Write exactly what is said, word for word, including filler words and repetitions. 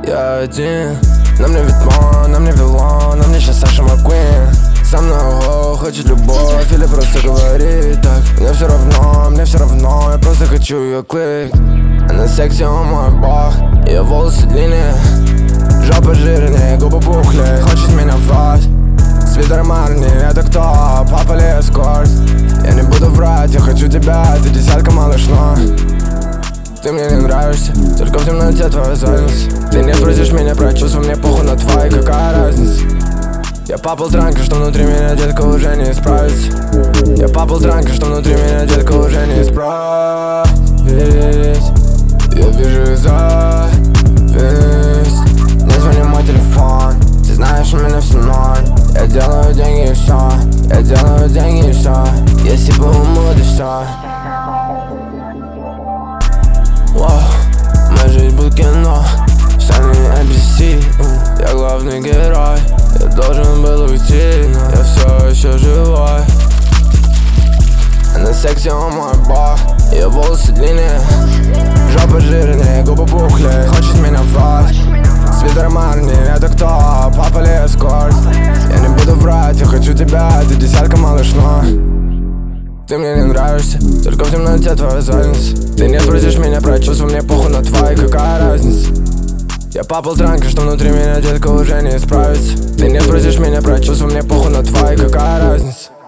Я один, на мне Витмон, на мне Вилон, на мне сейчас Саша Маккуин. Со мной ого, хочет любовь или просто говорит так. Мне все равно, мне все равно, я просто хочу ее клик. Она секси, он мой бог, ее волосы длинные, жопа жирнее, губы пухлее, хочет меня в рот. Свитер Марни, это кто? Папа ли эскорт? Я не буду врать, я хочу тебя, ты десятка, малыш, но ты мне не нравишься, только в темноте твоя задница. Ты не спросишь меня про чувства, мне похуй на твои, какая разница? Я попал транка, что внутри меня, детка, уже не исправится. Я попал транка, что внутри меня, детка, уже не исправить. Я вижу зависть. Не звони мой телефон, ты знаешь, у меня все ноль. Я делаю деньги и все, я делаю деньги и все. Если бы умрут и все. Воу, моя жизнь будет кино, сами эн би си. Я главный герой, я должен был уйти, но я все еще живой. Она секси, он мой бог, ее волосы длиннее, жопа жирнее, губы пухлее, хочет меня в рот. Свитер Марни, это кто? Папа ли эскорт? Я не буду врать, я хочу тебя, ты десятка, малыш, но ты мне не нравишься, только в темноте твоя задница. Ты не спросишь меня про чувства, мне похуй на твои, какая разница? Я попал транка, что внутри меня, детка, уже не исправится. Ты не спросишь меня про чувства, мне похуй на твои, какая разница?